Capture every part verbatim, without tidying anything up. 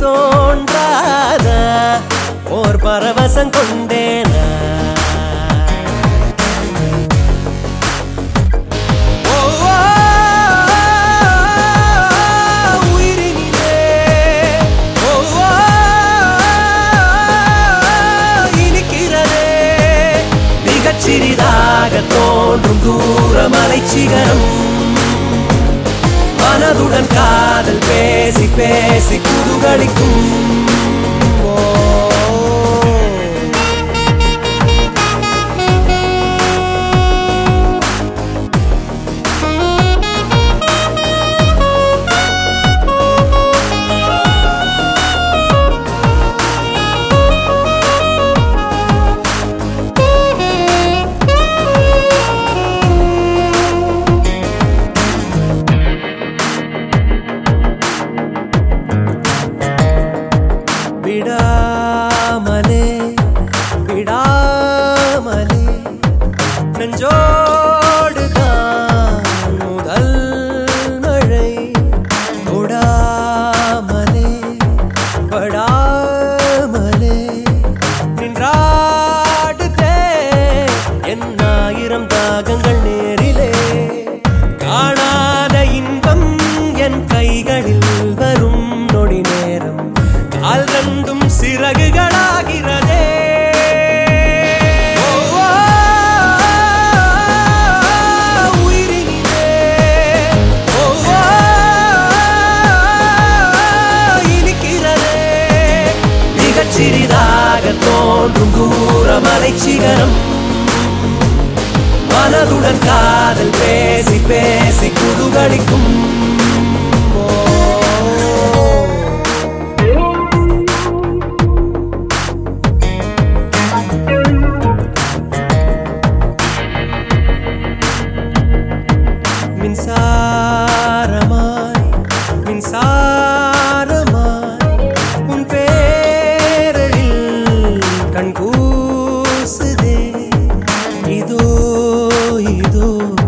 தோன்றாத ஓர் பரவசம் கொண்டேனா சிறிதாக தோன்றும் தூரமலை சிகரம் மனதுடன் காதல் பேசி பேசி குதுகலிக்கும் விடாமலே விடாமலே நெஞ்சோடுதான் முதல் மழை தொடாமலே படாமலே நின்றாடுதே என் ஆயிரம் தாகங்கள் நேரிலே காணாத இன்பம் என் கைகளில் வரும் நொடி நேரம் கால் ரெண்டும் சிறகுகளாகிறதே உயிரினிலே இனிக்கிறதே மிகச் சிறிதாக தோன்றும் தூரமலை சிகரம் மனதுடன் காதல் பேசி பேசி குதுகலிக்கும் மின்சாரமாய் மின்சாரமாய் உன் பேரில் கண் கூசுதே இதோ இதோ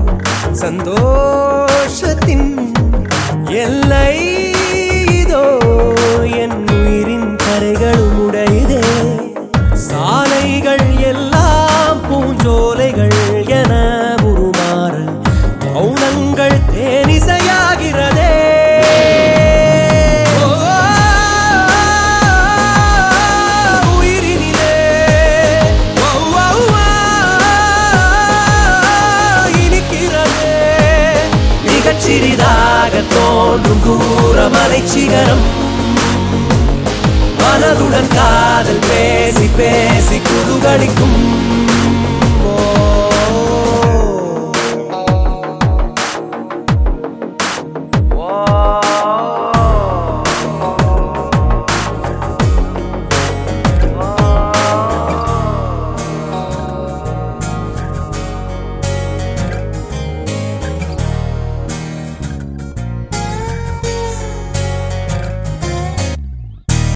சந்தோஷத்தின் எல்லை இதோ என் உயிரின் கரைகளும் உடையதே சாலைகள் எல்லாம் பூஞ்சோலைகள் என உருமாற மௌனங்கள் தேனிசையாகிறதே உயிரினிலே இனிக்கிறதே மிகச் சிறிதாக தோன்றும் தூரமலை சிகரம் மனதுடன் காதல் பேசி பேசி குதுகலிக்கும்